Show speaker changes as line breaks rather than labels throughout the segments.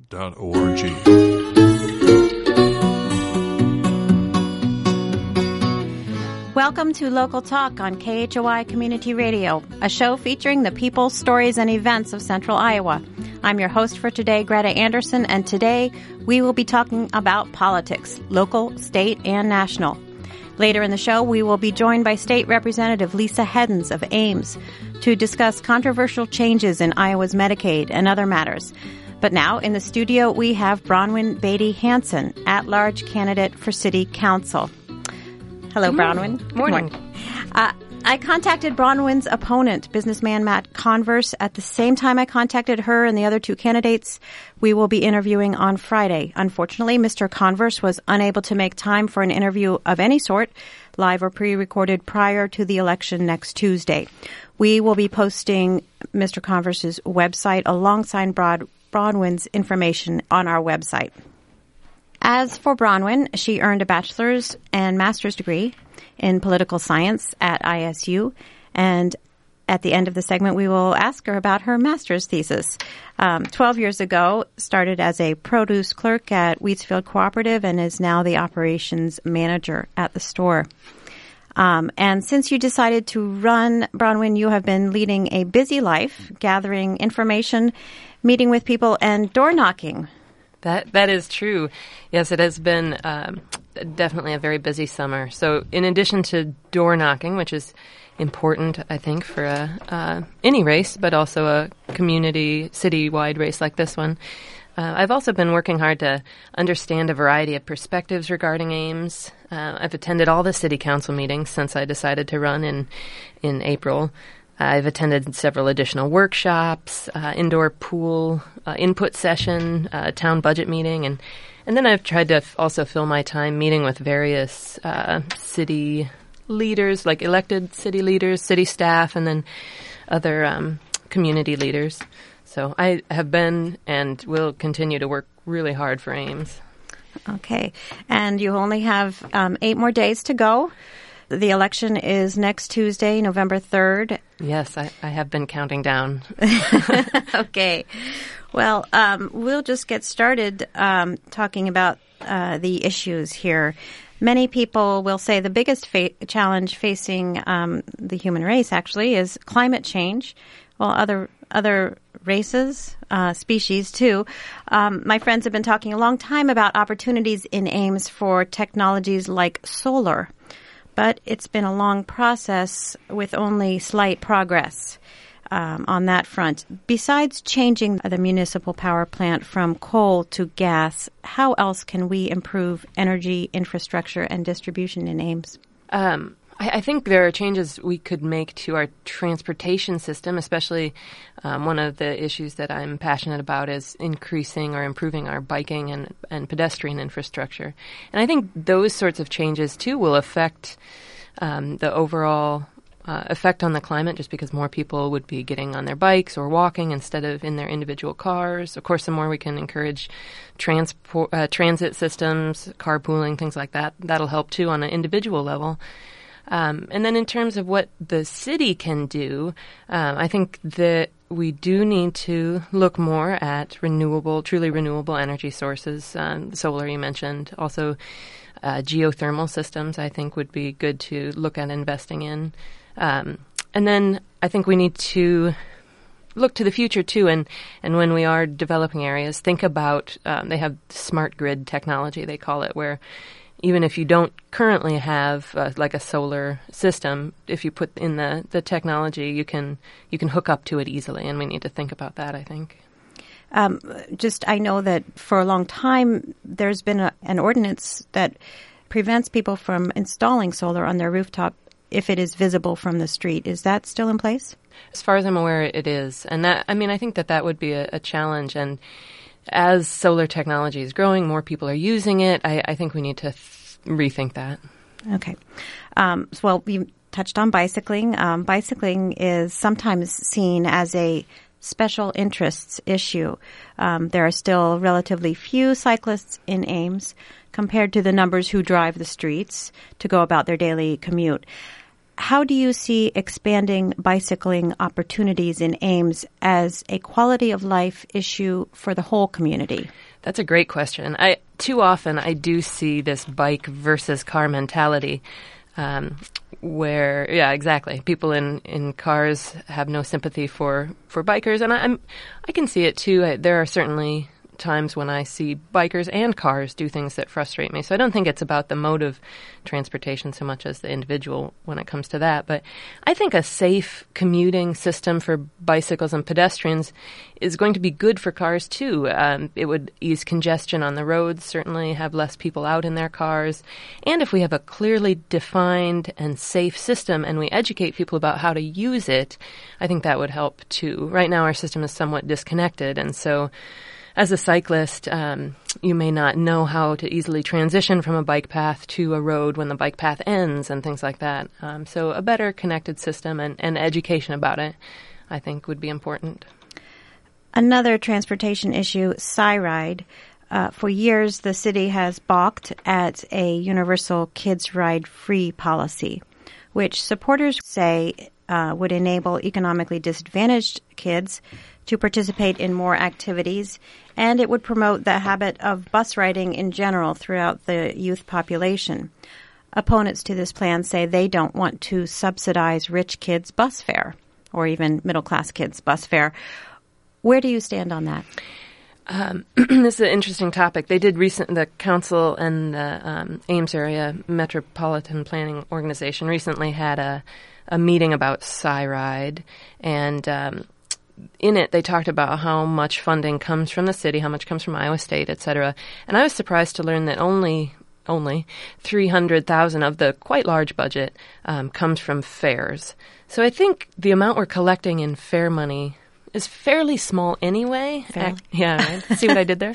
Welcome to Local Talk on KHOI Community Radio, a show featuring the people, stories, and events of Central Iowa. I'm your host for today, Greta Anderson, and today we will be talking about politics, local, state, and national. Later in the show, we will be joined by State Representative Lisa Heddens of Ames to discuss controversial changes in Iowa's Medicaid and other matters. But now, in the studio, we have Bronwyn Beatty Hansen, at-large candidate for City Council. Hello, Bronwyn.
Morning.
I contacted Bronwyn's opponent, businessman Matt Converse, at the same time I contacted her and the other two candidates we will be interviewing on Friday. Unfortunately, Mr. Converse was unable to make time for an interview of any sort, live or pre-recorded, prior to the election next Tuesday. We will be posting Mr. Converse's website alongside Bronwyn's information on our website. As for Bronwyn, she earned a bachelor's and master's degree in political science at ISU, and at the end of the segment, we will ask her about her master's thesis. 12 years ago, started as a produce clerk at Wheatsfield Cooperative and is now the operations manager at the store. And since you decided to run, Bronwyn, you have been leading a busy life, gathering information, meeting with people, and door knocking.
That is true. Yes, it has been definitely a very busy summer. So in addition to door knocking, which is important, I think, for any race, but also a community, city-wide race like this one, I've also been working hard to understand a variety of perspectives regarding Ames. I've attended all the city council meetings since I decided to run in April. I've attended several additional workshops, indoor pool input session, town budget meeting, and then I've tried to also fill my time meeting with various city leaders, like elected city leaders, city staff, and then other community leaders. So I have been and will continue to work really hard for Ames.
Okay. And you only have 8 more days to go. The election is next Tuesday, November 3rd.
Yes, I have been counting down.
Okay. Well, we'll just get started talking about the issues here. Many people will say the biggest challenge facing the human race, actually, is climate change. Well, other races, species, too. My friends have been talking a long time about opportunities in Ames for technologies like solar. But it's been a long process with only slight progress on that front. Besides changing the municipal power plant from coal to gas, how else can we improve energy infrastructure and distribution in Ames?
I think there are changes we could make to our transportation system, especially one of the issues that I'm passionate about is increasing or improving our biking and pedestrian infrastructure. And I think those sorts of changes, too, will affect the overall effect on the climate, just because more people would be getting on their bikes or walking instead of in their individual cars. Of course, the more we can encourage transit systems, carpooling, things like that, that'll help, too, on an individual level. And then in terms of what the city can do, I think that we do need to look more at truly renewable energy sources. Solar, you mentioned. Also, geothermal systems, I think, would be good to look at investing in. And then I think we need to look to the future, too, and when we are developing areas, think about, they have smart grid technology, they call it, where even if you don't currently have like a solar system, if you put in the technology, you can hook up to it easily, and we need to think about that, I think.
I know that for a long time there's been an ordinance that prevents people from installing solar on their rooftop if it is visible from the street. Is that still in place?
As far as I'm aware, it is. And I think that would be a challenge. And as solar technology is growing, more people are using it. I think we need to rethink that.
Okay. Well, you touched on bicycling. Bicycling is sometimes seen as a special interests issue. There are still relatively few cyclists in Ames compared to the numbers who drive the streets to go about their daily commute. how do you see expanding bicycling opportunities in Ames as a quality of life issue for the whole community?
That's a great question. Too often I do see this bike versus car mentality, where, yeah, exactly. People in cars have no sympathy for bikers, and I can see it too. There are certainly times when I see bikers and cars do things that frustrate me. So I don't think it's about the mode of transportation so much as the individual when it comes to that. But I think a safe commuting system for bicycles and pedestrians is going to be good for cars too. It would ease congestion on the roads, certainly have less people out in their cars. And if we have a clearly defined and safe system and we educate people about how to use it, I think that would help too. Right now our system is somewhat disconnected, and so as a cyclist, you may not know how to easily transition from a bike path to a road when the bike path ends and things like that. So a better connected system and education about it, I think, would be important.
Another transportation issue, SciRide. For years, the city has balked at a universal kids ride free policy, which supporters say would enable economically disadvantaged kids to participate in more activities, and it would promote the habit of bus riding in general throughout the youth population. Opponents to this plan say they don't want to subsidize rich kids' bus fare, or even middle-class kids' bus fare. Where do you stand on that?
This is an interesting topic. They did the council and the Ames Area Metropolitan Planning Organization recently had a meeting about SciRide, and in it, they talked about how much funding comes from the city, how much comes from Iowa State, et cetera. And I was surprised to learn that only $300,000 of the quite large budget comes from fares. So I think the amount we're collecting in fare money is fairly small anyway. Yeah, right. See what I did there?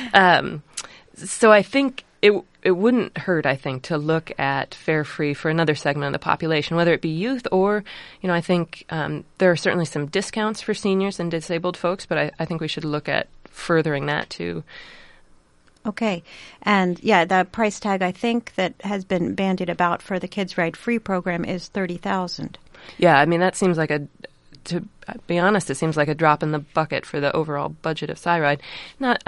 So I think it wouldn't hurt, I think, to look at fare free for another segment of the population, whether it be youth or, I think there are certainly some discounts for seniors and disabled folks, but I think we should look at furthering that too.
Okay. And yeah, the price tag I think that has been bandied about for the Kids Ride Free program is $30,000. Yeah,
I mean, that seems like to be honest, it seems like a drop in the bucket for the overall budget of SciRide. Not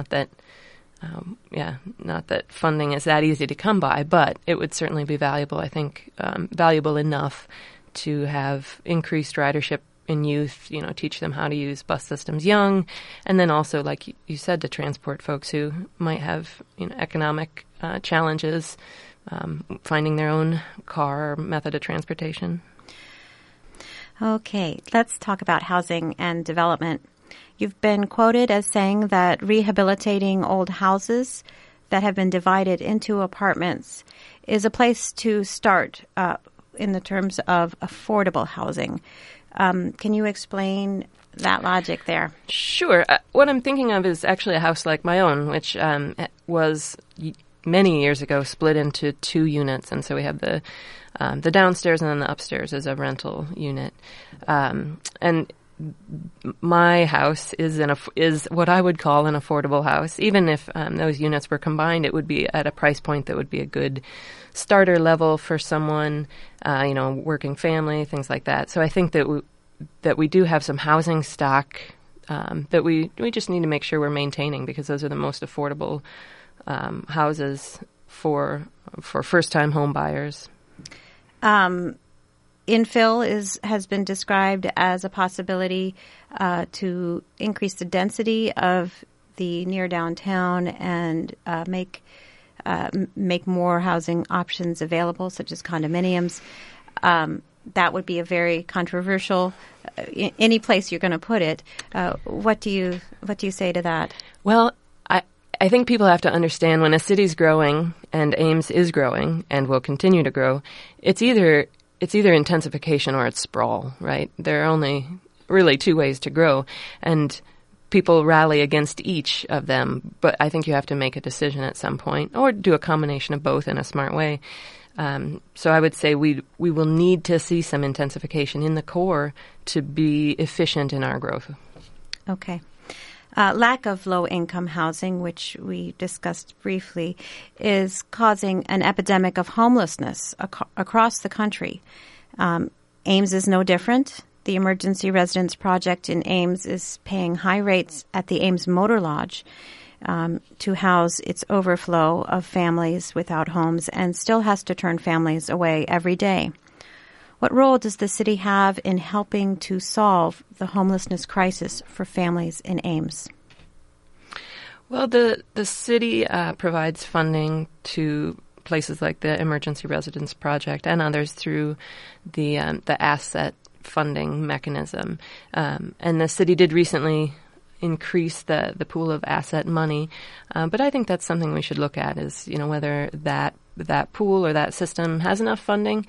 that funding is that easy to come by, but it would certainly be valuable, I think, valuable enough to have increased ridership in youth, teach them how to use bus systems young, and then also, like you said, to transport folks who might have, economic challenges finding their own car or method of transportation.
Okay, let's talk about housing and development. You've been quoted as saying that rehabilitating old houses that have been divided into apartments is a place to start in the terms of affordable housing. Can you explain that logic there?
Sure. What I'm thinking of is actually a house like my own, which was many years ago split into 2 units, and so we have the downstairs and then the upstairs as a rental unit. And my house is what I would call an affordable house. Even if those units were combined, it would be at a price point that would be a good starter level for someone, working family, things like that. So I think that we do have some housing stock that we just need to make sure we're maintaining, because those are the most affordable houses for first-time home buyers.
Infill has been described as a possibility to increase the density of the near downtown and make more housing options available, such as condominiums. That would be a very controversial. Any place you're going to put it. What do you say to that?
Well, I think people have to understand when a city's growing, and Ames is growing and will continue to grow, it's either intensification or it's sprawl, right? There are only really 2 ways to grow, and people rally against each of them. But I think you have to make a decision at some point, or do a combination of both in a smart way. So I would say we will need to see some intensification in the core to be efficient in our growth.
Okay. Lack of low-income housing, which we discussed briefly, is causing an epidemic of homelessness across the country. Ames is no different. The Emergency Residence Project in Ames is paying high rates at the Ames Motor Lodge to house its overflow of families without homes and still has to turn families away every day. What role does the city have in helping to solve the homelessness crisis for families in Ames?
Well, the city provides funding to places like the Emergency Residence Project and others through the asset funding mechanism. And the city did recently increase the pool of asset money, but I think that's something we should look at is, whether that pool or that system has enough funding.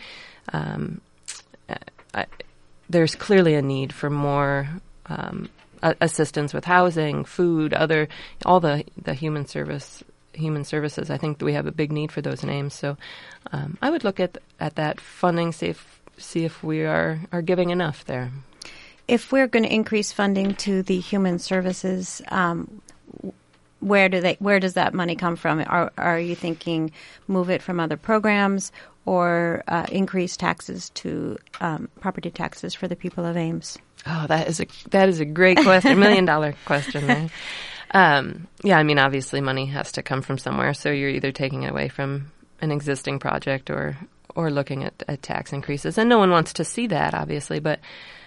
There's clearly a need for more assistance with housing, food, all the human services. I think that we have a big need for those in Ames. So I would look at that funding, see if we are giving enough there.
If we're going to increase funding to the human services, where does that money come from? Are you thinking move it from other programs or increase taxes to property taxes for the people of Ames?
Oh, that is a great question, $1 million question there. Obviously money has to come from somewhere, so you're either taking it away from an existing project or looking at tax increases. And no one wants to see that, obviously, but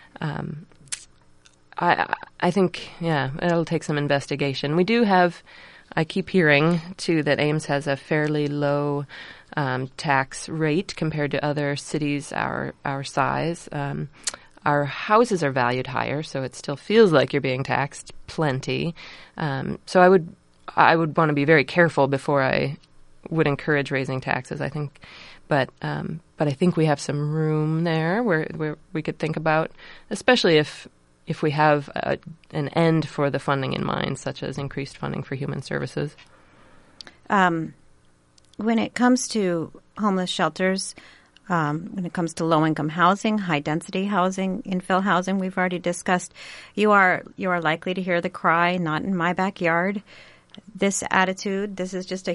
I think, it'll take some investigation. We do have, I keep hearing, too, that Ames has a fairly low tax rate compared to other cities our size. Our houses are valued higher, so it still feels like you're being taxed plenty. So I would want to be very careful before I would encourage raising taxes, I think. But I think we have some room there where we could think about, especially if we have an end for the funding in mind, such as increased funding for human services.
When it comes to homeless shelters, when it comes to low-income housing, high-density housing, infill housing, we've already discussed, you are likely to hear the cry, "Not in my backyard." This attitude, this is just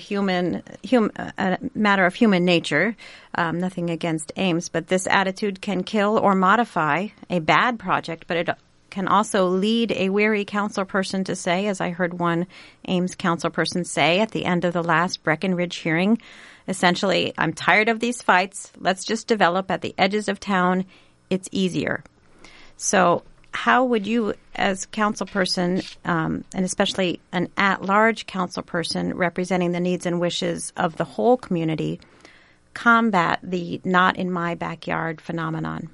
a matter of human nature, nothing against Ames, but this attitude can kill or modify a bad project, but it can also lead a weary council person to say, as I heard one Ames council person say at the end of the last Breckenridge hearing, essentially, "I'm tired of these fights. Let's just develop at the edges of town. It's easier." So how would you, as council person, and especially an at-large council person representing the needs and wishes of the whole community, combat the "not in my backyard" phenomenon?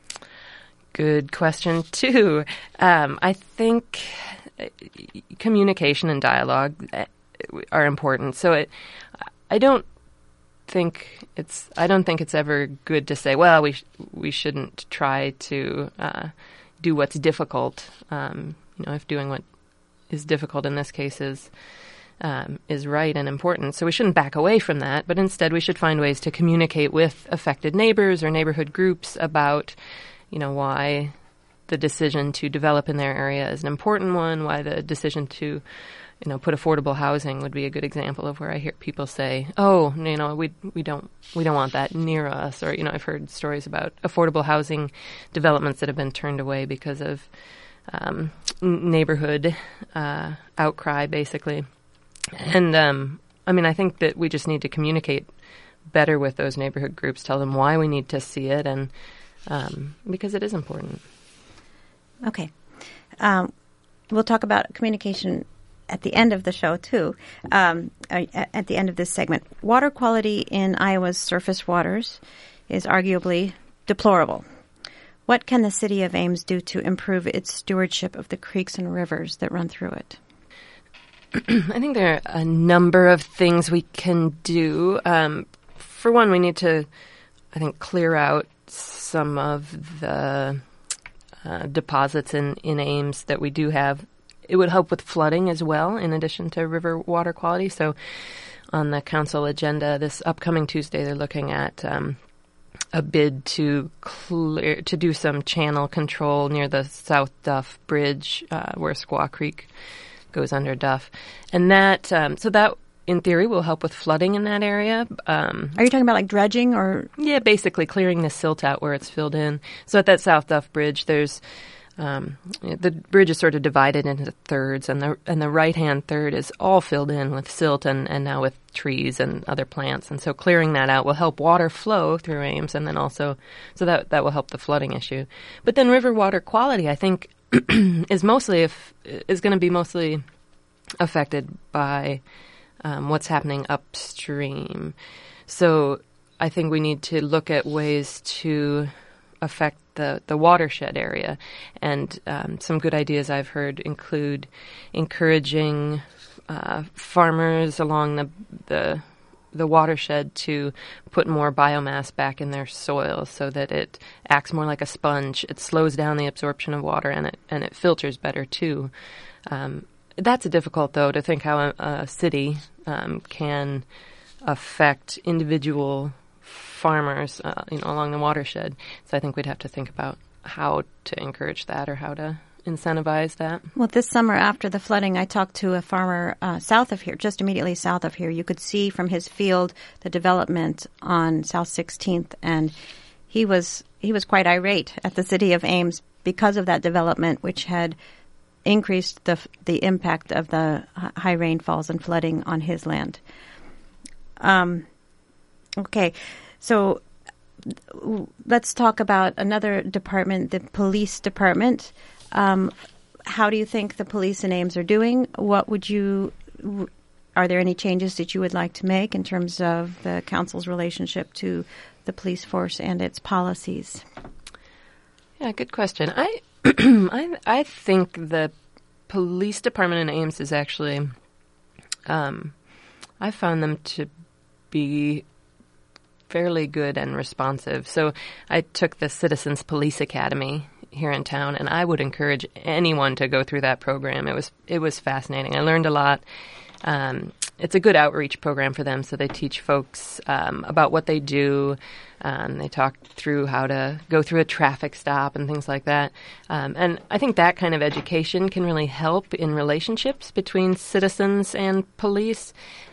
Good question, too. I think communication and dialogue are important. So I don't think it's ever good to say, well, we shouldn't try to do what's difficult. If doing what is difficult in this case is right and important. So we shouldn't back away from that, but instead we should find ways to communicate with affected neighbors or neighborhood groups about why the decision to develop in their area is an important one, why the decision to, put affordable housing would be a good example of where I hear people say, "Oh, we don't want that near us," or I've heard stories about affordable housing developments that have been turned away because of neighborhood outcry, basically. And I think that we just need to communicate better with those neighborhood groups, tell them why we need to see it, and because it is important.
Okay. We'll talk about communication at the end of the show, too, at the end of this segment. Water quality in Iowa's surface waters is arguably deplorable. What can the city of Ames do to improve its stewardship of the creeks and rivers that run through it?
I think there are a number of things we can do. For one, we need to, I think, clear out some of the deposits in Ames that we do have. It would help with flooding as well, in addition to river water quality. So on the council agenda this upcoming Tuesday, they're looking at a bid to do some channel control near the South Duff Bridge where Squaw Creek goes under Duff. And that in theory, will help with flooding in that area.
Are you talking about like dredging or?
Yeah, basically clearing the silt out where it's filled in. So at that South Duff Bridge, there's the bridge is sort of divided into thirds, and the right-hand third is all filled in with silt and now with trees and other plants. And so clearing that out will help water flow through Ames, and then also, so that will help the flooding issue. But then river water quality, I think, is going to be mostly affected by what's happening upstream. So I think we need to look at ways to affect the watershed area. And some good ideas I've heard include encouraging farmers along the watershed to put more biomass back in their soil so that it acts more like a sponge. It slows down the absorption of water, and it filters better too. That's difficult, though, to think how a city can affect individual farmers, along the watershed. So I think we'd have to think about how to encourage that or how to incentivize that.
Well, this summer after the flooding, I talked to a farmer south of here, just immediately south of here. You could see from his field the development on South 16th, and he was quite irate at the city of Ames because of that development, which had increased the impact of the high rainfalls and flooding on his land. Okay. So let's talk about another department, the police department. How do you think the police in Ames are doing? Are there any changes that you would like to make in terms of the council's relationship to the police force and its policies?
Yeah, good question. I think the police department in Ames is actually, I found them to be fairly good and responsive. So I took the Citizens Police Academy here in town, and I would encourage anyone to go through that program. It was fascinating. I learned a lot. It's a good outreach program for them, so they teach folks about what they do. They talk through how to go through a traffic stop and things like that. And I think that kind of education can really help in relationships between citizens and police.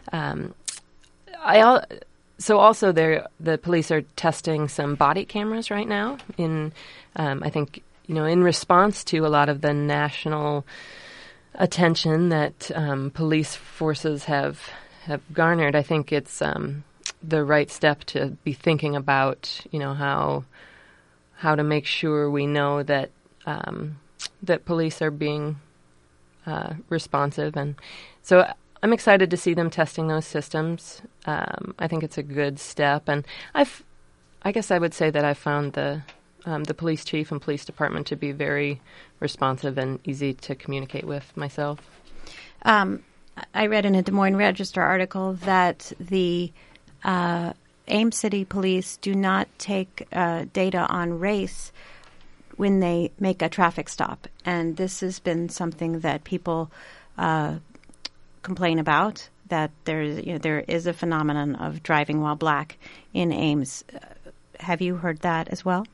So also the police are testing some body cameras right now I think, in response to a lot of the national attention that police forces have garnered. I think it's the right step to be thinking about, how to make sure we know that that police are being responsive. And so I'm excited to see them testing those systems. I think it's a good step, and I guess I would say that I found the police chief and police department to be very responsive and easy to communicate with myself.
I read in a Des Moines Register article that the Ames City Police do not take data on race when they make a traffic stop, and this has been something that people complain about, that there is a phenomenon of driving while black in Ames. Have you heard that as well?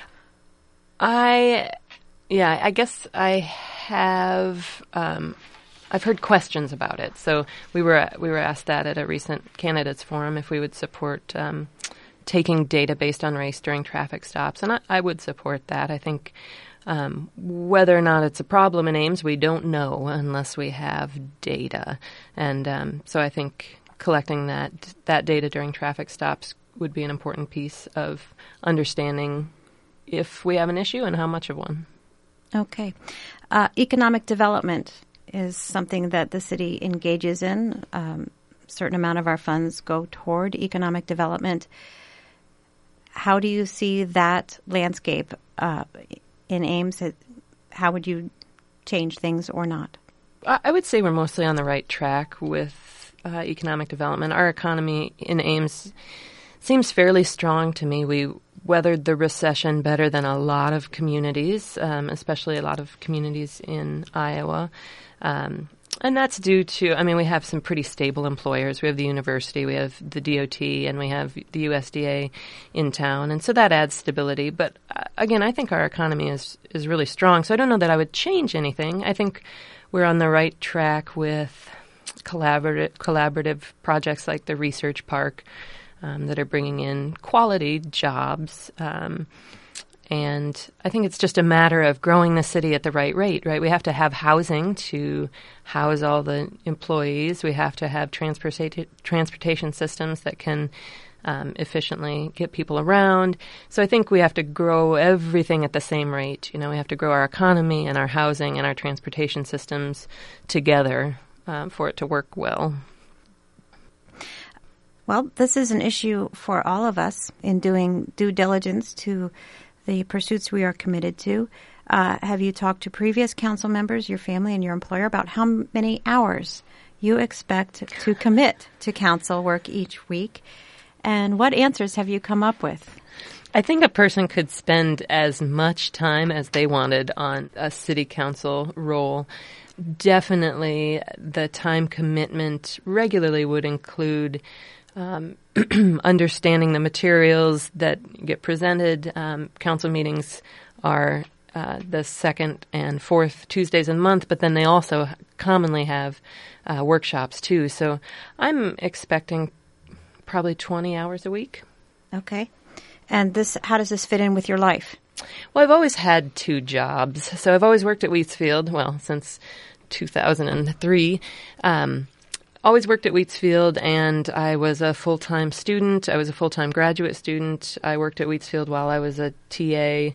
I guess I have. I've heard questions about it. So we were asked that at a recent candidates forum if we would support taking data based on race during traffic stops, and I would support that. I think whether or not it's a problem in Ames, we don't know unless we have data, and so I think collecting that data during traffic stops would be an important piece of understanding if we have an issue and how much of one. Okay. Economic development is something that the city engages in. A certain amount of our funds go toward economic development. How do you see that landscape in Ames? How would you change things or not?
I would say we're mostly on the right track with economic development. Our economy in Ames seems fairly strong to me. We weathered the recession better than a lot of communities, especially a lot of communities in Iowa. And that's due to, we have some pretty stable employers. We have the university, we have the DOT, and we have the USDA in town. And so that adds stability. But again, I think our economy is really strong. So I don't know that I would change anything. I think we're on the right track with collaborative projects like the Research Park that are bringing in quality jobs. And I think it's just a matter of growing the city at the right rate, right? We have to have housing to house all the employees. We have to have transportation systems that can efficiently get people around. So I think we have to grow everything at the same rate. We have to grow our economy and our housing and our transportation systems together for it to work well.
Well, this is an issue for all of us in doing due diligence to the pursuits we are committed to. Have you talked to previous council members, your family, and your employer about how many hours you expect to commit to council work each week? And what answers have you come up with?
I think a person could spend as much time as they wanted on a city council role. Definitely the time commitment regularly would include understanding the materials that get presented. Council meetings are the second and fourth Tuesdays a month, but then they also commonly have workshops too. So I'm expecting probably 20 hours a week.
Okay. And how does this fit in with your life?
Well, I've always had two jobs. So I've always worked at Wheatsfield, since 2003. Always worked at Wheatsfield, and I was a full-time student. I was a full-time graduate student. I worked at Wheatsfield while I was a TA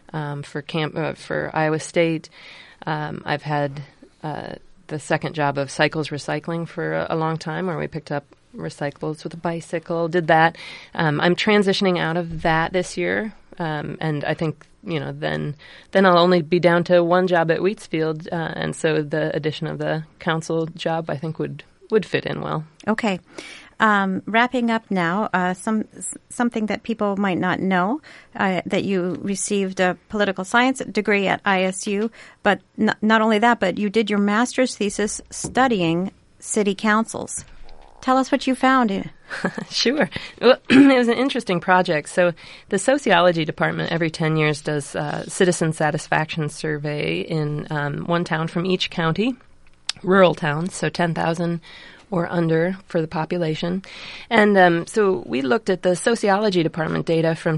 for Iowa State. I've had the second job of Cycles Recycling for a long time, where we picked up recyclables with a bicycle, did that. I'm transitioning out of that this year, and I think then I'll only be down to one job at Wheatsfield, and so the addition of the council job I think would fit in well.
Okay. Wrapping up now, something that people might not know, that you received a political science degree at ISU, but not only that, but you did your master's thesis studying city councils. Tell us what you found.
Sure. Well, it was an interesting project. So the sociology department every 10 years does a citizen satisfaction survey in one town from each county, rural towns, so 10,000 or under for the population. And so we looked at the sociology department data from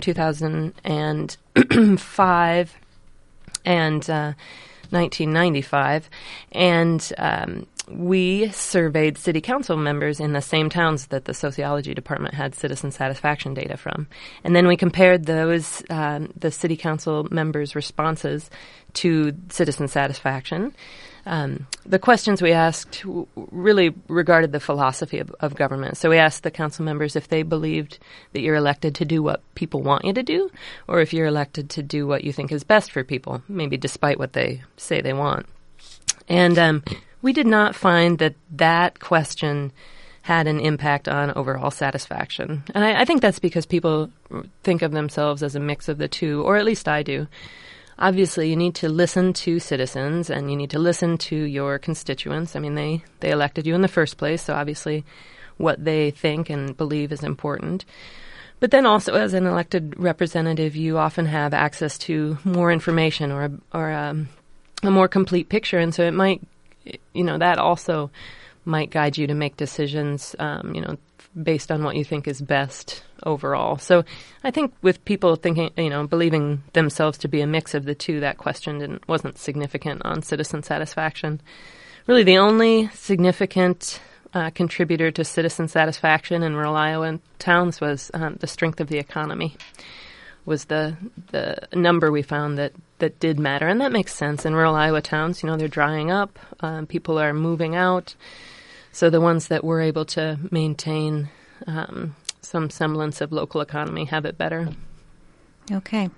2005 and 1995, and we surveyed city council members in the same towns that the sociology department had citizen satisfaction data from. And then we compared those, the city council members' responses to citizen satisfaction. The questions we asked really regarded the philosophy of government. So we asked the council members if they believed that you're elected to do what people want you to do, or if you're elected to do what you think is best for people, maybe despite what they say they want. And we did not find that question had an impact on overall satisfaction. And I think that's because people think of themselves as a mix of the two, or at least I do. Obviously, you need to listen to citizens, and you need to listen to your constituents. I mean, they elected you in the first place, so obviously what they think and believe is important. But then also, as an elected representative, you often have access to more information or a more complete picture, and so it might, that also might guide you to make decisions, based on what you think is best overall. So I think with people thinking, believing themselves to be a mix of the two, that question wasn't significant on citizen satisfaction. Really, the only significant contributor to citizen satisfaction in rural Iowa towns was the strength of the economy, was the number we found that did matter. And that makes sense. In rural Iowa towns, they're drying up, people are moving out. So the ones that were able to maintain some semblance of local economy have it better.
Okay.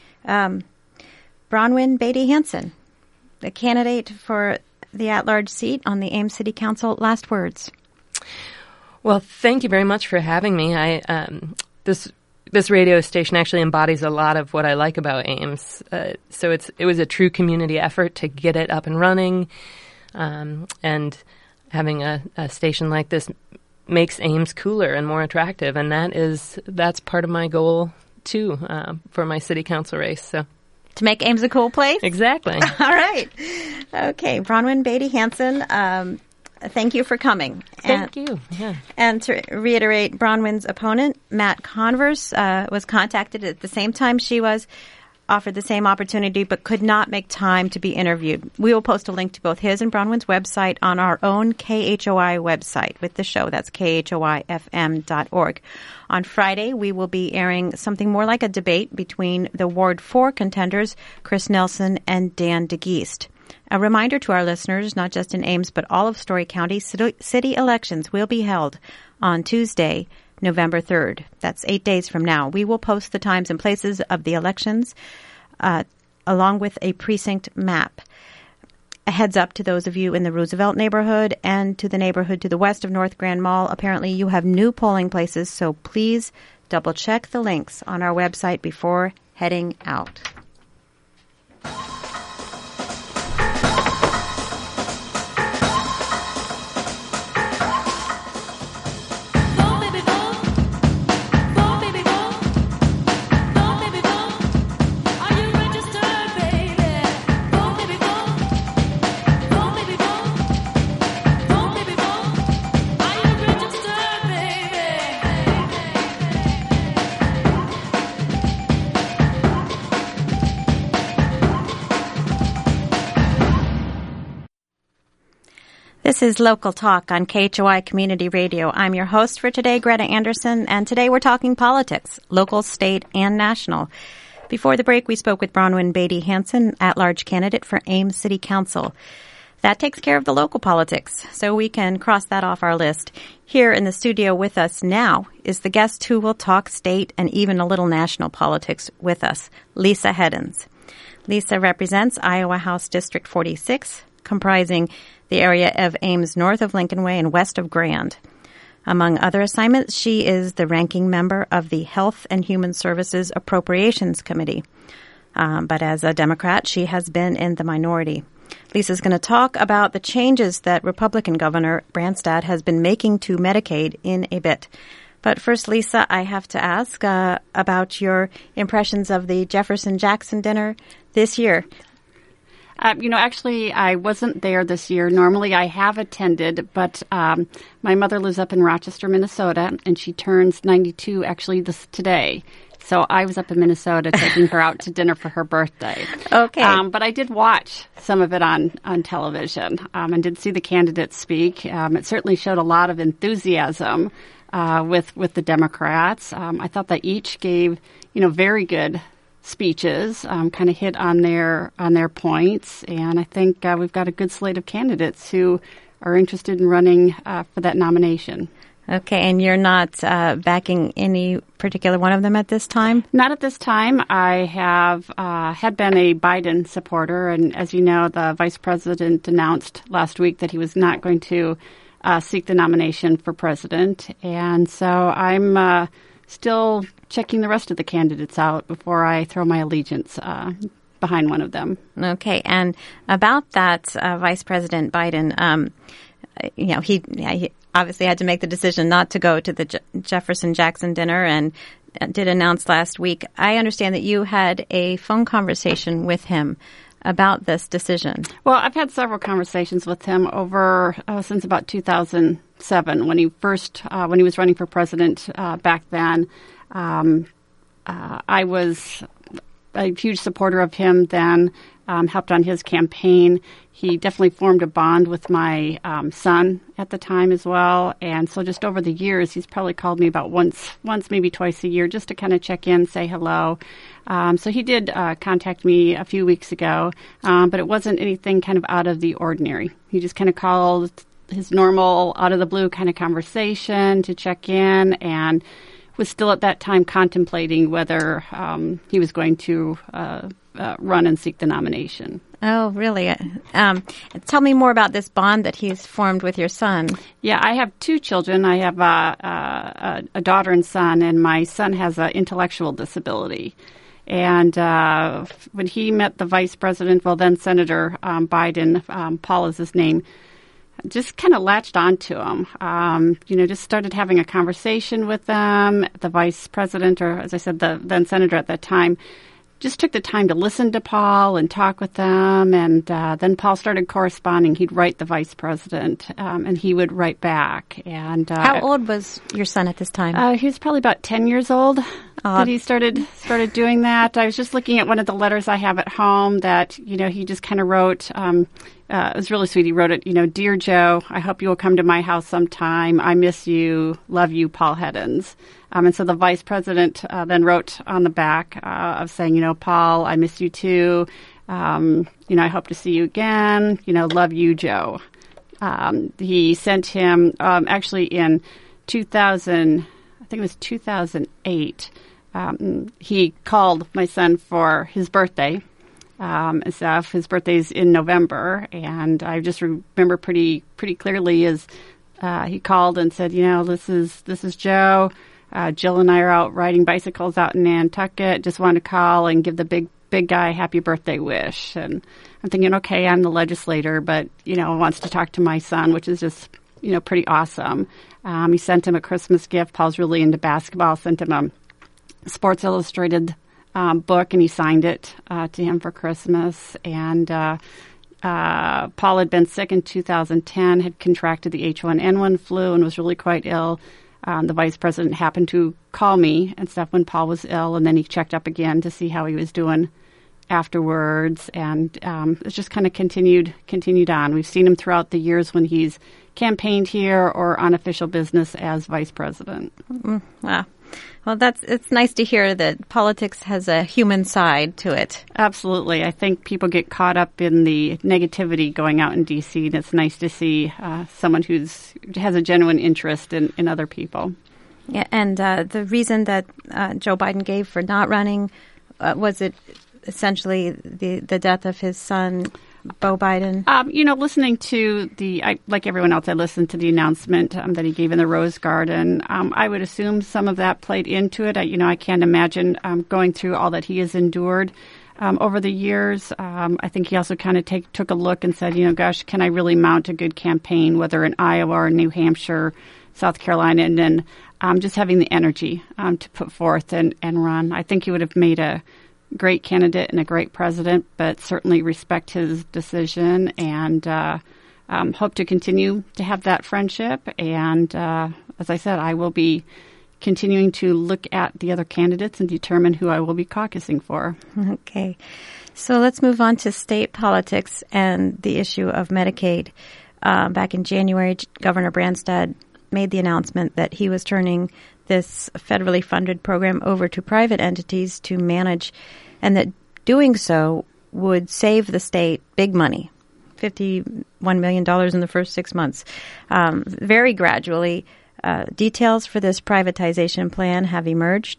Bronwyn Beatty Hansen, the candidate for the at-large seat on the Ames City Council. Last words.
Well, thank you very much for having me. This radio station actually embodies a lot of what I like about Ames. So it was a true community effort to get it up and running, and having a station like this makes Ames cooler and more attractive, and that's part of my goal too, for my city council race. So
to make Ames a cool place?
Exactly.
All right. Okay, Bronwyn Beatty Hansen, thank you for coming.
Thank you. Yeah.
And to reiterate, Bronwyn's opponent, Matt Converse, was contacted at the same time she was, offered the same opportunity, but could not make time to be interviewed. We will post a link to both his and Bronwyn's website on our own KHOI website with the show. That's KHOIFM.org. On Friday, we will be airing something more like a debate between the Ward 4 contenders, Chris Nelson and Dan DeGeest. A reminder to our listeners, not just in Ames, but all of Story County, city elections will be held on Tuesday, November 3rd. That's 8 days from now. We will post the times and places of the elections along with a precinct map. A heads up to those of you in the Roosevelt neighborhood and to the neighborhood to the west of North Grand Mall. Apparently you have new polling places, so please double check the links on our website before heading out. This is Local Talk on KHOI Community Radio. I'm your host for today, Greta Anderson, and today we're talking politics, local, state, and national. Before the break, we spoke with Bronwyn Beatty Hansen, at-large candidate for Ames City Council. That takes care of the local politics, so we can cross that off our list. Here in the studio with us now is the guest who will talk state and even a little national politics with us, Lisa Heddens. Lisa represents Iowa House District 46, comprising the area of Ames north of Lincoln Way and west of Grand. Among other assignments, she is the ranking member of the Health and Human Services Appropriations Committee. But as a Democrat, she has been in the minority. Lisa's going to talk about the changes that Republican Governor Branstad has been making to Medicaid in a bit. But first, Lisa, I have to ask about your impressions of the Jefferson-Jackson dinner this year.
Actually, I wasn't there this year. Normally, I have attended, but my mother lives up in Rochester, Minnesota, and she turns 92 actually today. So I was up in Minnesota taking her out to dinner for her birthday.
Okay.
But I did watch some of it on television and did see the candidates speak. It certainly showed a lot of enthusiasm with the Democrats. I thought that each gave, very good speeches, kind of hit on their points, and I think we've got a good slate of candidates who are interested in running for that nomination.
Okay, and you're not backing any particular one of them at this time?
Not at this time. I have had been a Biden supporter, and as you know, the vice president announced last week that he was not going to seek the nomination for president, and so I'm still checking the rest of the candidates out before I throw my allegiance behind one of them.
Okay, and about that, Vice President Biden, he obviously had to make the decision not to go to the Jefferson-Jackson dinner and did announce last week. I understand that you had a phone conversation with him about this decision.
Well, I've had several conversations with him over since about 2007 when he was running for president back then. I was a huge supporter of him then, helped on his campaign. He definitely formed a bond with my son at the time as well. And so just over the years, he's probably called me about once, maybe twice a year, just to kind of check in, say hello. So he did contact me a few weeks ago, but it wasn't anything kind of out of the ordinary. He just kind of called his normal, out of the blue kind of conversation to check in, and was still at that time contemplating whether he was going to run and seek the nomination.
Oh, really? Tell me more about this bond that he's formed with your son.
Yeah, I have two children. I have a daughter and son, and my son has an intellectual disability. And when he met the vice president, then Senator Biden, Paul is his name, just kind of latched onto him, just started having a conversation with them. The vice president, or as I said, the then senator at that time, just took the time to listen to Paul and talk with them. And then Paul started corresponding. He'd write the vice president, and he would write back. And
how old was your son at this time?
He was probably about 10 years old that he started doing that. I was just looking at one of the letters I have at home that, he just kind of wrote. It was really sweet. He wrote it, Dear Joe, I hope you will come to my house sometime. I miss you. Love you, Paul Heddens. And so the vice president then wrote on the back of saying, Paul, I miss you too. I hope to see you again. Love you, Joe. He sent him actually in 2000, I think it was 2008. He called my son for his birthday. And stuff. His birthday's in November, and I just remember pretty clearly as he called and said, this is Joe. Jill and I are out riding bicycles out in Nantucket. Just wanted to call and give the big guy a happy birthday wish. And I'm thinking, okay, I'm the legislator, but wants to talk to my son, which is just pretty awesome. He sent him a Christmas gift. Paul's really into basketball. Sent him a Sports Illustrated book, and he signed it to him for Christmas. And Paul had been sick in 2010, had contracted the H1N1 flu, and was really quite ill. The vice president happened to call me and stuff when Paul was ill, and then he checked up again to see how he was doing afterwards. And it's just kind of continued on. We've seen him throughout the years when he's campaigned here or on official business as vice president.
Wow. Well, it's nice to hear that politics has a human side to it.
Absolutely. I think people get caught up in the negativity going out in D.C., and it's nice to see someone who has a genuine interest in other people.
Yeah, and the reason that Joe Biden gave for not running, was it essentially the death of his son, Beau Biden?
Listening to like everyone else, I listened to the announcement that he gave in the Rose Garden. I would assume some of that played into it. I can't imagine going through all that he has endured over the years. I think he also kind of took a look and said, gosh, can I really mount a good campaign, whether in Iowa or New Hampshire, South Carolina, and then just having the energy to put forth and run. I think he would have made a great candidate and a great president, but certainly respect his decision and hope to continue to have that friendship. And as I said, I will be continuing to look at the other candidates and determine who I will be caucusing for.
Okay. So let's move on to state politics and the issue of Medicaid. Back in January, Governor Branstad made the announcement that he was turning this federally funded program over to private entities to manage, and that doing so would save the state big money, $51 million in the first 6 months. Very gradually, details for this privatization plan have emerged.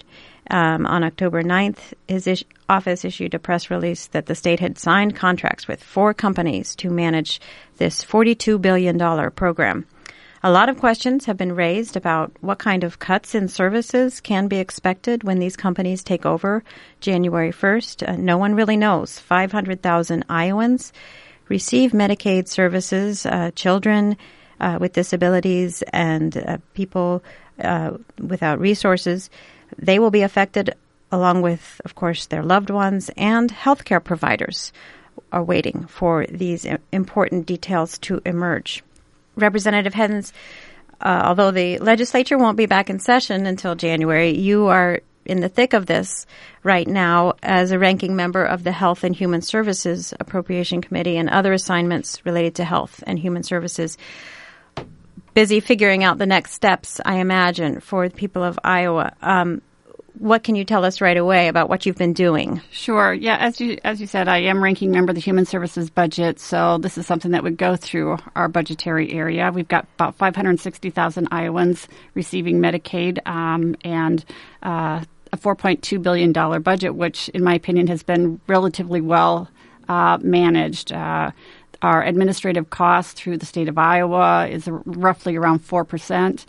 On October 9th, his office issued a press release that the state had signed contracts with 4 companies to manage this $42 billion program. A lot of questions have been raised about what kind of cuts in services can be expected when these companies take over January 1st. No one really knows. 500,000 Iowans receive Medicaid services, children with disabilities and people without resources. They will be affected along with, of course, their loved ones, and healthcare providers are waiting for these important details to emerge. Representative Heddens, although the legislature won't be back in session until January, you are in the thick of this right now as a ranking member of the Health and Human Services Appropriation Committee and other assignments related to health and human services. Busy figuring out the next steps, I imagine, for the people of Iowa. What can you tell us right away about what you've been doing?
Sure. Yeah, as you said, I am ranking member of the Human Services budget, so this is something that would go through our budgetary area. We've got about 560,000 Iowans receiving Medicaid and a $4.2 billion budget, which, in my opinion, has been relatively well managed. Our administrative cost through the state of Iowa is roughly around 4%.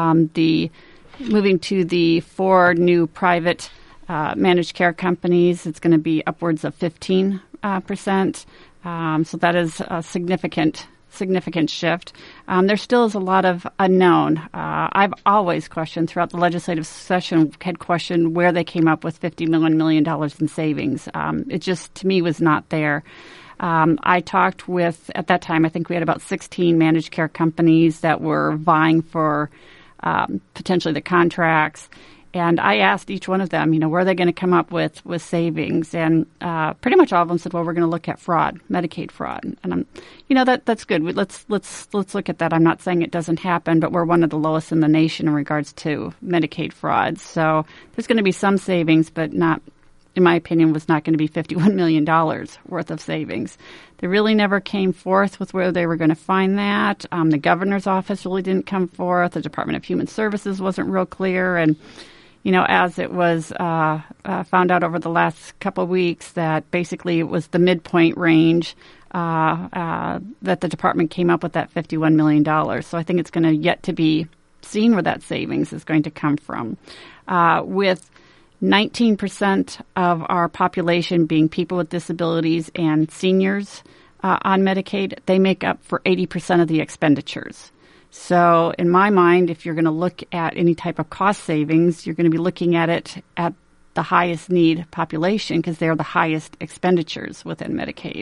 Moving to the 4 new private managed care companies, it's going to be upwards of 15%. So that is a significant significant shift. There still is a lot of unknown. I've always questioned throughout the legislative session, had questioned where they came up with $51 million in savings. It just, to me, was not there. I talked with, at that time, I think we had about 16 managed care companies that were vying for potentially the contracts. And I asked each one of them, where are they going to come up with savings? And pretty much all of them said, well, we're going to look at fraud, Medicaid fraud. And that's good. Let's look at that. I'm not saying it doesn't happen, but we're one of the lowest in the nation in regards to Medicaid fraud. So there's going to be some savings, but not, in my opinion, was not going to be $51 million worth of savings. They really never came forth with where they were going to find that. The governor's office really didn't come forth. The Department of Human Services wasn't real clear. And as it was found out over the last couple of weeks, that basically it was the midpoint range that the department came up with that $51 million. So I think it's going to yet to be seen where that savings is going to come from. With 19% of our population being people with disabilities and seniors on Medicaid, they make up for 80% of the expenditures. So in my mind, if you're going to look at any type of cost savings, you're going to be looking at it at the highest need population because they're the highest expenditures within Medicaid.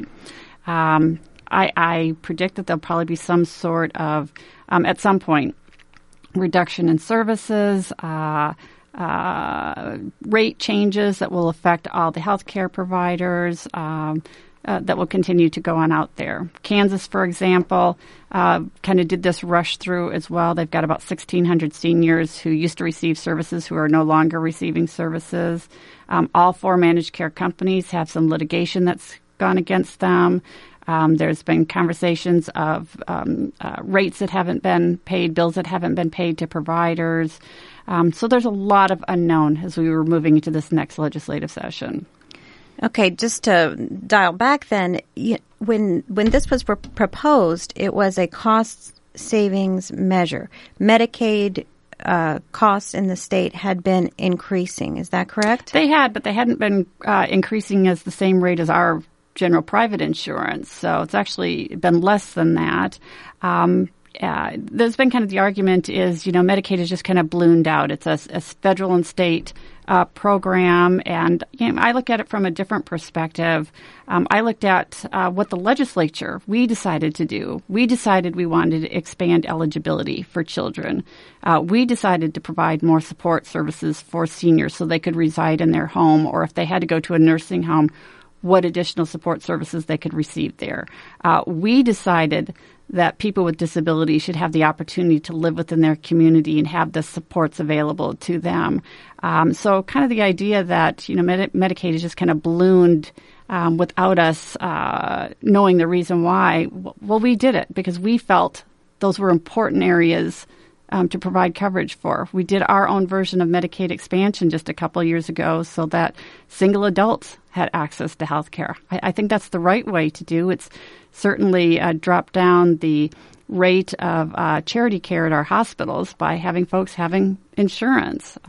I predict that there'll probably be some sort of, at some point, reduction in services, rate changes that will affect all the healthcare providers, that will continue to go on out there. Kansas, for example, kind of did this rush through as well. They've got about 1,600 seniors who used to receive services who are no longer receiving services. All 4 managed care companies have some litigation that's gone against them. There's been conversations of rates that haven't been paid, bills that haven't been paid to providers. So there's a lot of unknown as we were moving into this next legislative session.
Okay, just to dial back then, when this was proposed, it was a cost savings measure. Medicaid costs in the state had been increasing. Is that correct?
They had, but they hadn't been increasing as the same rate as our general private insurance. So it's actually been less than that. There's been kind of the argument is, Medicaid is just kind of ballooned out. It's a federal and state program, and I look at it from a different perspective. I looked at what the legislature, we decided to do. We decided we wanted to expand eligibility for children. We decided to provide more support services for seniors so they could reside in their home, or if they had to go to a nursing home, what additional support services they could receive there. We decided that people with disabilities should have the opportunity to live within their community and have the supports available to them. So kind of the idea that, Medicaid is just kind of ballooned without us knowing the reason why. Well, we did it because we felt those were important areas to provide coverage for. We did our own version of Medicaid expansion just a couple of years ago so that single adults had access to health care. I think that's the right way to do. It's certainly dropped down the rate of charity care at our hospitals by having folks having insurance.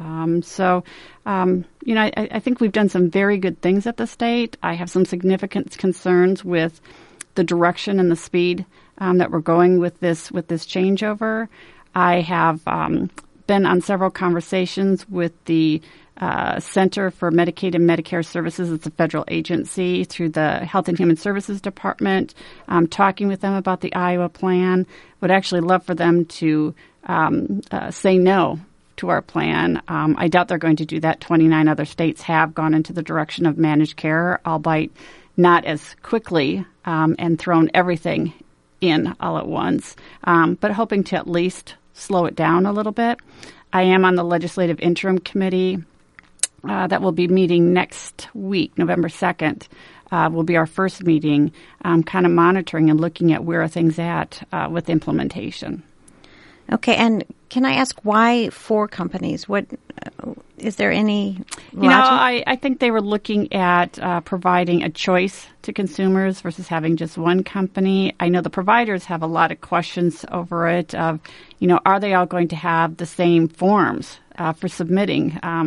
I think we've done some very good things at the state. I have some significant concerns with the direction and the speed that we're going with this changeover. I have been on several conversations with the Center for Medicaid and Medicare Services. It's a federal agency through the Health and Human Services Department, talking with them about the Iowa plan. Would actually love for them to say no to our plan. I doubt they're going to do that. 29 other states have gone into the direction of managed care, albeit not as quickly and thrown everything in all at once, but hoping to at least slow it down a little bit. I am on the Legislative Interim Committee that will be meeting next week, November 2nd. Will be our first meeting, kind of monitoring and looking at where are things at with implementation.
Okay, and can I ask why 4 companies? What is there any logic?
I think they were looking at providing a choice to consumers versus having just one company. I know the providers have a lot of questions over it of, are they all going to have the same forms for submitting? I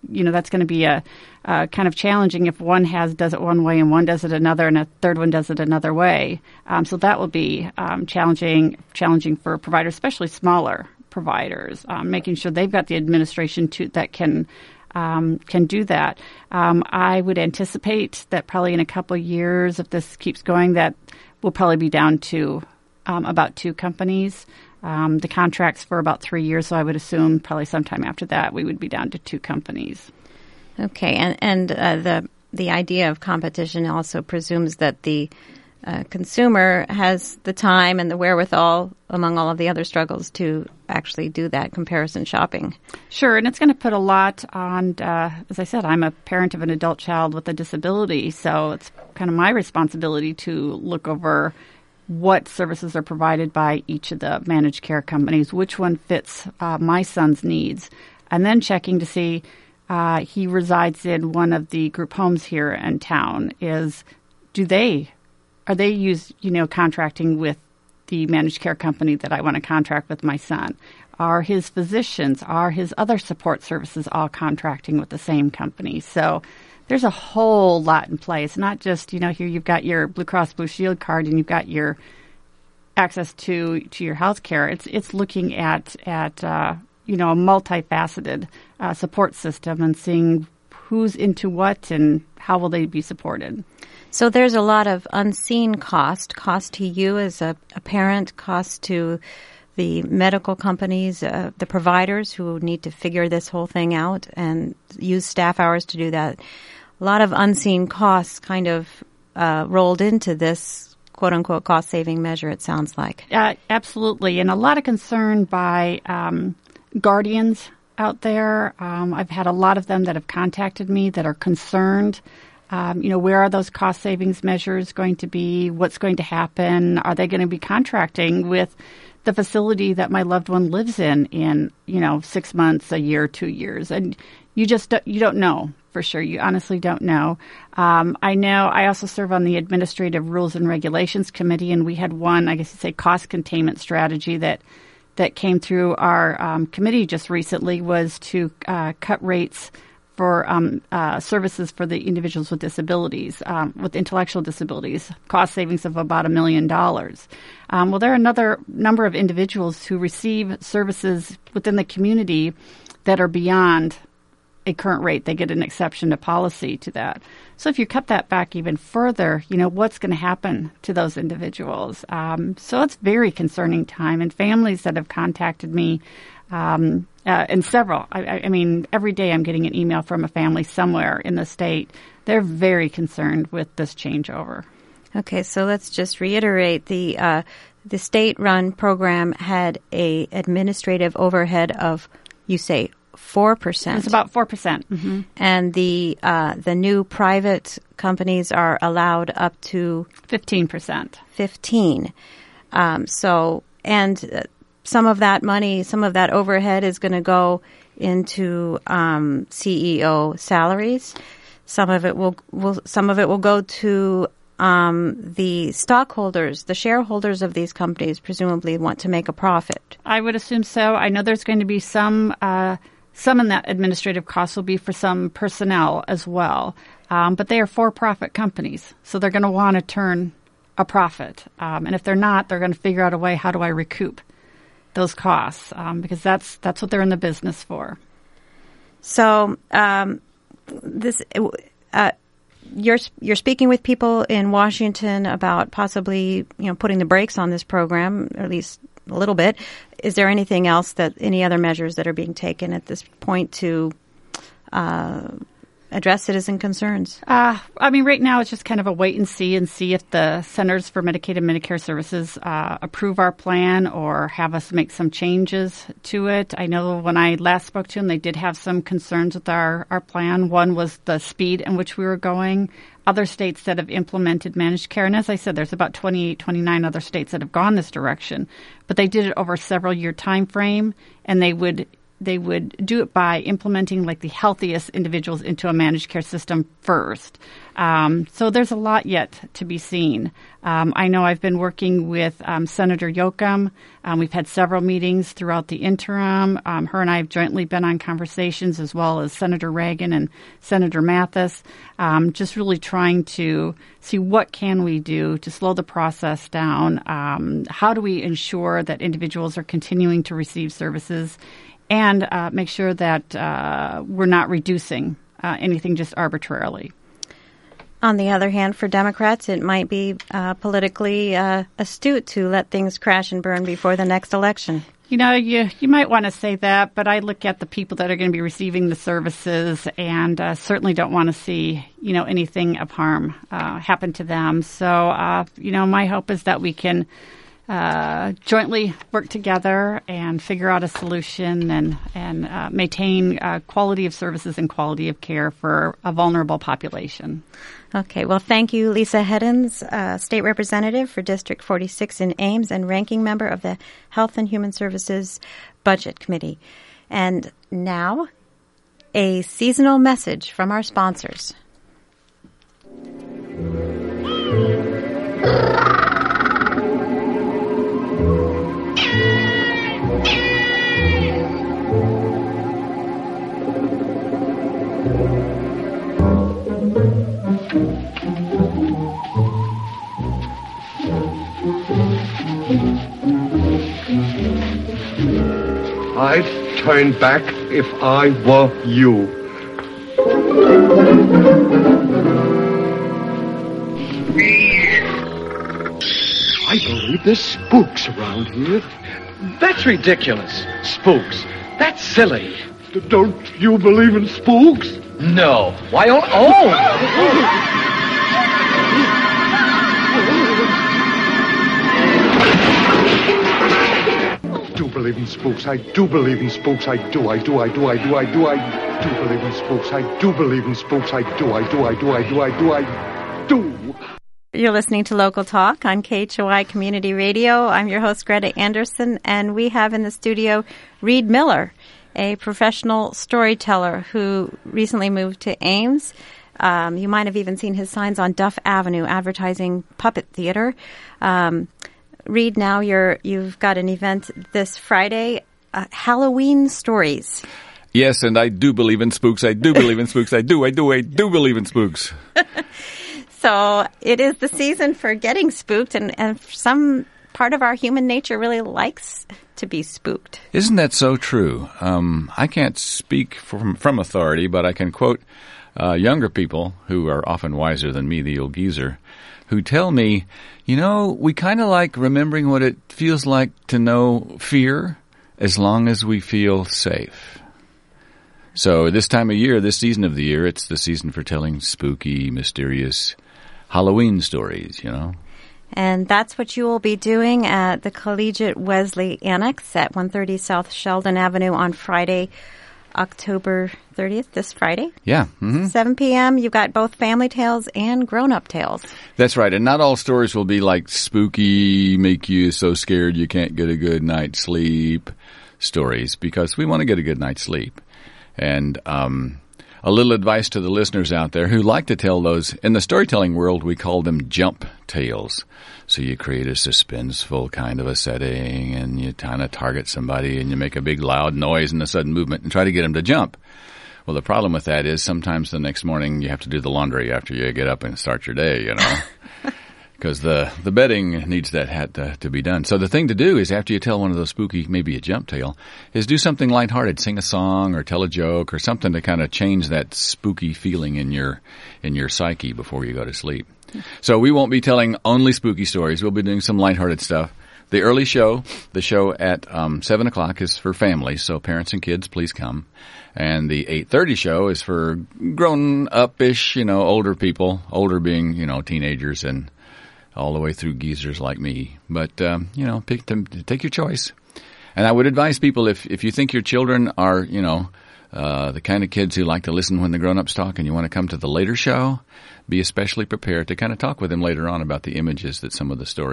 that's going to be a kind of challenging if one does it one way and one does it another and a third one does it another way. So that will be challenging for providers, especially smaller providers, making sure they've got the administration that can do that. I would anticipate that probably in a couple of years, if this keeps going, that we'll probably be down to about 2 companies. The contract's for about 3 years, so I would assume probably sometime after that we would be down to 2 companies.
Okay, and the idea of competition also presumes that the consumer has the time and the wherewithal, among all of the other struggles, to actually do that comparison shopping.
Sure, and it's going to put a lot on, as I said, I'm a parent of an adult child with a disability, so it's kind of my responsibility to look over what services are provided by each of the managed care companies, which one fits my son's needs, and then checking to see he resides in one of the group homes here in town. Are they contracting with the managed care company that I want to contract with my son? Are his physicians, are his other support services all contracting with the same company? So there's a whole lot in play. It's not just, here you've got your Blue Cross Blue Shield card and you've got your access to your health care. It's looking at a multifaceted support system and seeing who's into what and how will they be supported.
So there's a lot of unseen cost to you as a parent, cost to the medical companies, the providers who need to figure this whole thing out and use staff hours to do that. A lot of unseen costs kind of rolled into this quote-unquote cost-saving measure, it sounds like.
Absolutely, and a lot of concern by guardians out there. I've had a lot of them that have contacted me that are concerned. Where are those cost savings measures going to be? What's going to happen? Are they going to be contracting with the facility that my loved one lives in 6 months, a year, 2 years? And you don't know for sure. You honestly don't know. I know I also serve on the Administrative Rules and Regulations Committee, and we had one, I guess you'd say, cost containment strategy that came through our committee just recently was to cut rates for services for the individuals with disabilities, with intellectual disabilities, cost savings of about $1 million. Well, there are another number of individuals who receive services within the community that are beyond a current rate. They get an exception to policy to that. So if you cut that back even further, what's going to happen to those individuals? So it's very concerning time. And families that have contacted me, and several, I mean, every day I'm getting an email from a family somewhere in the state. They're very concerned with this changeover.
Okay, so let's just reiterate. The state-run program had a administrative overhead of, you say, 4%.
It's about 4%. Mm-hmm.
And the new private companies are allowed up to
15%.
15. Some of that money, some of that overhead is going to go into CEO salaries. Some of it will go to the stockholders, the shareholders of these companies. Presumably want to make a profit.
I would assume so. I know there's going to be some in that administrative cost will be for some personnel as well. But they are for-profit companies, so they're going to want to turn a profit. And if they're not, they're going to figure out a way, how do I recoup those costs, because that's what they're in the business for. So
you're speaking with people in Washington about possibly putting the brakes on this program, or at least a little bit. Is there anything else any other measures that are being taken at this point to address citizen concerns?
Right now it's just kind of a wait and see if the Centers for Medicaid and Medicare Services approve our plan or have us make some changes to it. I know when I last spoke to them, they did have some concerns with our plan. One was the speed in which we were going. Other states that have implemented managed care, and as I said, there's about 28, 29 other states that have gone this direction, but they did it over a several-year time frame, and they would they would do it by implementing like the healthiest individuals into a managed care system first. So there's a lot yet to be seen. I know I've been working with Senator Yoakum. We've had several meetings throughout the interim. Her and I have jointly been on conversations, as well as Senator Reagan and Senator Mathis, just really trying to see what can we do to slow the process down. How do we ensure that individuals are continuing to receive services, and make sure that we're not reducing anything just arbitrarily.
On the other hand, for Democrats, it might be politically astute to let things crash and burn before the next election.
You know, you might want to say that, but I look at the people that are going to be receiving the services and certainly don't want to see, anything of harm happen to them. So, my hope is that we can jointly work together and figure out a solution and maintain quality of services and quality of care for a vulnerable population.
Okay. Well, thank you, Lisa Heddens, State Representative for District 46 in Ames and Ranking Member of the Health and Human Services Budget Committee. And now, a seasonal message from our sponsors.
I'd turn back if I were you. I believe there's spooks around here.
That's ridiculous. Spooks. That's silly.
Don't you believe in spooks?
No. Why? Oh!
I do believe in spooks. I do believe in spooks. I do believe in spooks. I do believe in spooks. I do.
You're listening to Local Talk on KHOI Community Radio. I'm your host, Greta Anderson, and we have in the studio Reed Miller, a professional storyteller who recently moved to Ames. You might have even seen his signs on Duff Avenue advertising puppet theater. Reed, now you've got an event this Friday, Halloween Stories.
Yes, and I do believe in spooks. I do believe in spooks. I do believe in spooks.
So it is the season for getting spooked, and some part of our human nature really likes to be spooked.
Isn't that so true? I can't speak from authority, but I can quote younger people who are often wiser than me, the old geezer, who tell me, we kind of like remembering what it feels like to know fear as long as we feel safe. So this time of year, this season of the year, it's the season for telling spooky, mysterious Halloween stories,
And that's what you will be doing at the Collegiate Wesley Annex at 130 South Sheldon Avenue on Friday, October 30th, this Friday.
Yeah. Mm-hmm.
7 p.m. You've got both family tales and grown-up tales.
That's right. And not all stories will be like spooky, make you so scared you can't get a good night's sleep stories, because we want to get a good night's sleep. And a little advice to the listeners out there who like to tell those. In the storytelling world, we call them jump tales. So you create a suspenseful kind of a setting, and you kind of target somebody, and you make a big loud noise and a sudden movement and try to get them to jump. Well, the problem with that is sometimes the next morning you have to do the laundry after you get up and start your day, because the bedding needs that hat to be done. So the thing to do is, after you tell one of those spooky, maybe a jump tale, is do something lighthearted. Sing a song or tell a joke or something to kind of change that spooky feeling in your psyche before you go to sleep. So we won't be telling only spooky stories. We'll be doing some lighthearted stuff. The early show, the show at 7 o'clock, is for families, so parents and kids, please come. And the 8:30 show is for grown-up-ish, older people, older being, teenagers and all the way through geezers like me. But, take your choice. And I would advise people, if you think your children are, the kind of kids who like to listen when the grown-ups talk and you want to come to the later show, be especially prepared to kind of talk with them later on about the images that some of the stories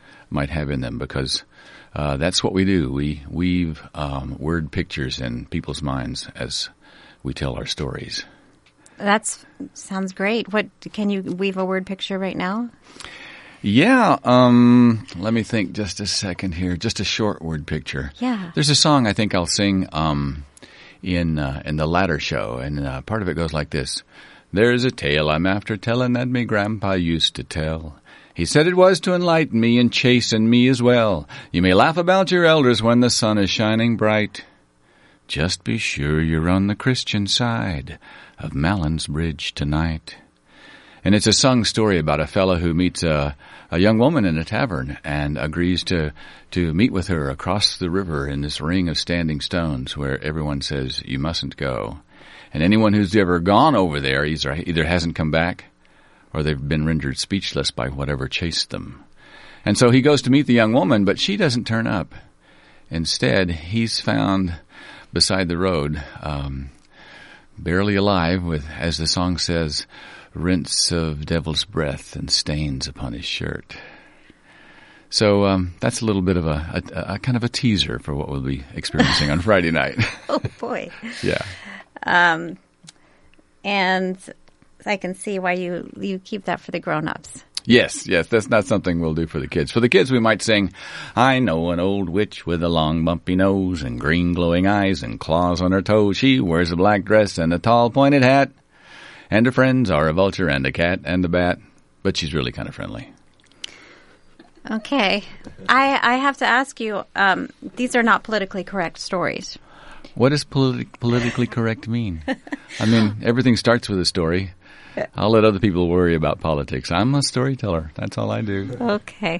might have in them, because that's what we do. We weave word pictures in people's minds as we tell our stories.
That sounds great. What can you weave a word picture right now?
Yeah, let me think just a second here. Just a short word picture.
Yeah.
There's a song I think I'll sing in the latter show, and part of it goes like this. There's a tale I'm after telling that me grandpa used to tell. He said it was to enlighten me and chasten me as well. You may laugh about your elders when the sun is shining bright. Just be sure you're on the Christian side of Mallin's Bridge tonight. And it's a sung story about a fellow who meets a young woman in a tavern and agrees to meet with her across the river in this ring of standing stones where everyone says you mustn't go. And anyone who's ever gone over there either hasn't come back or they've been rendered speechless by whatever chased them. And so he goes to meet the young woman, but she doesn't turn up. Instead, he's found beside the road, barely alive with, as the song says, rinse of devil's breath and stains upon his shirt. So that's a little bit of a kind of a teaser for what we'll be experiencing on Friday night.
Oh, boy.
Yeah.
And I can see why you keep that for the grown-ups.
Yes, that's not something we'll do for the kids. For the kids, we might sing, I know an old witch with a long bumpy nose and green glowing eyes and claws on her toes. She wears a black dress and a tall pointed hat. And her friends are a vulture and a cat and a bat. But she's really kind of friendly.
Okay. I have to ask you, these are not politically correct stories.
What does politically correct mean? I mean, everything starts with a story. I'll let other people worry about politics. I'm a storyteller. That's all I do.
Okay.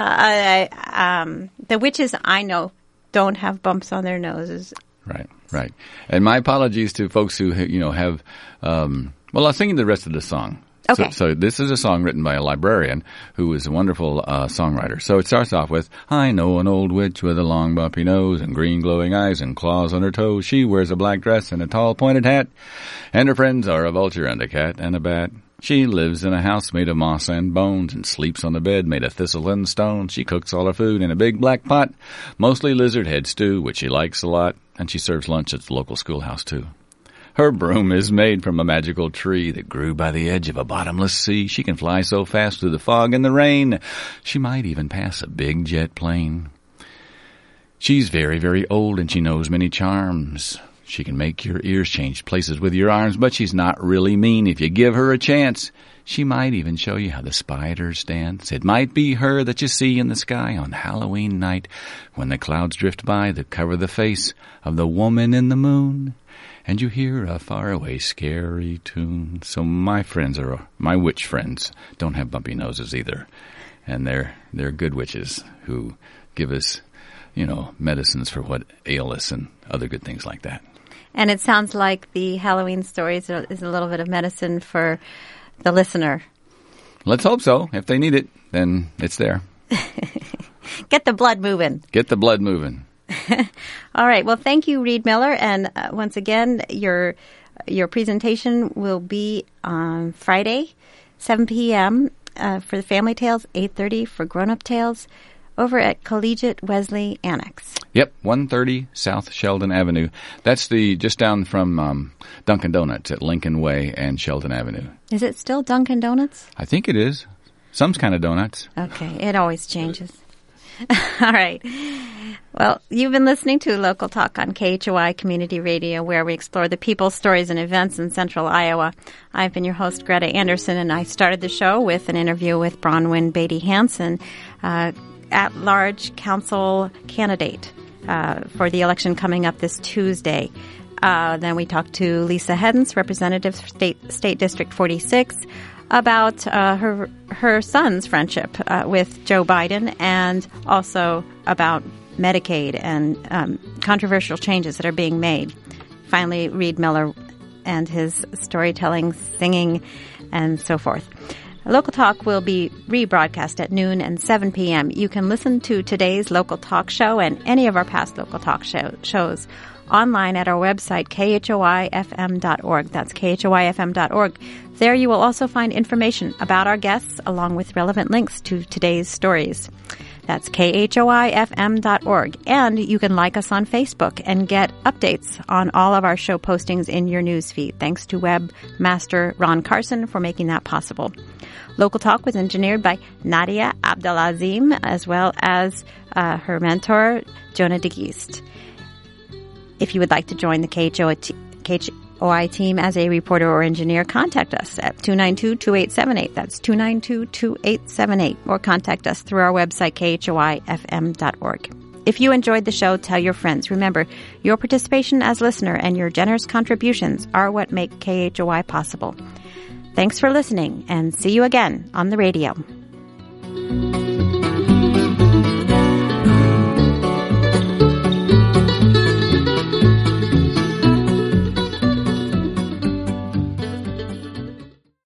Yeah. The witches I know don't have bumps on their noses.
Right. And my apologies to folks who, have, well, I'll sing the rest of the song.
Okay.
So this is a song written by a librarian who is a wonderful songwriter. So it starts off with, I know an old witch with a long bumpy nose and green glowing eyes and claws on her toes. She wears a black dress and a tall pointed hat. And her friends are a vulture and a cat and a bat. She lives in a house made of moss and bones and sleeps on a bed made of thistle and stone. She cooks all her food in a big black pot, mostly lizard head stew, which she likes a lot. And she serves lunch at the local schoolhouse, too. Her broom is made from a magical tree that grew by the edge of a bottomless sea. She can fly so fast through the fog and the rain, she might even pass a big jet plane. She's very, very old and she knows many charms. She can make your ears change places with your arms, but she's not really mean if you give her a chance. She might even show you how the spiders dance. It might be her that you see in the sky on Halloween night when the clouds drift by that cover the face of the woman in the moon. And you hear a faraway, scary tune. So my witch friends don't have bumpy noses either. And they're good witches who give us, medicines for what ail us and other good things like that.
And it sounds like the Halloween stories is a little bit of medicine for the listener.
Let's hope so. If they need it, then it's there.
Get the blood moving.
Get the blood moving.
All right. Well, thank you, Reed Miller. And once again, your presentation will be on Friday, 7 p.m. For the Family Tales, 8:30 for Grown-Up Tales, over at Collegiate Wesley Annex.
Yep, 130 South Sheldon Avenue. That's just down from Dunkin' Donuts at Lincoln Way and Sheldon Avenue.
Is it still Dunkin' Donuts?
I think it is. Some kind of donuts.
Okay, it always changes. All right. Well, you've been listening to Local Talk on KHOI Community Radio, where we explore the people, stories, and events in central Iowa. I've been your host, Greta Anderson, and I started the show with an interview with Bronwyn Beatty Hansen, at-large council candidate for the election coming up this Tuesday. Then we talked to Lisa Hedens, representative State District 46, about her son's friendship with Joe Biden, and also about Medicaid and controversial changes that are being made. Finally, Reed Miller and his storytelling, singing, and so forth. Local Talk will be rebroadcast at noon and 7 p.m. You can listen to today's Local Talk show and any of our past Local Talk shows online at our website, khoifm.org. That's khoifm.org. There you will also find information about our guests along with relevant links to today's stories. That's KHOIFM.org. And you can like us on Facebook and get updates on all of our show postings in your newsfeed. Thanks to webmaster Ron Carson for making that possible. Local Talk was engineered by Nadia Abdelazim, as well as her mentor, Jonah DeGeest. If you would like to join the KHOI team as a reporter or engineer, contact us at 292-2878. That's 292-2878. Or contact us through our website, KHOIFM.org. If you enjoyed the show, tell your friends. Remember, your participation as listener and your generous contributions are what make KHOI possible. Thanks for listening, and see you again on the radio.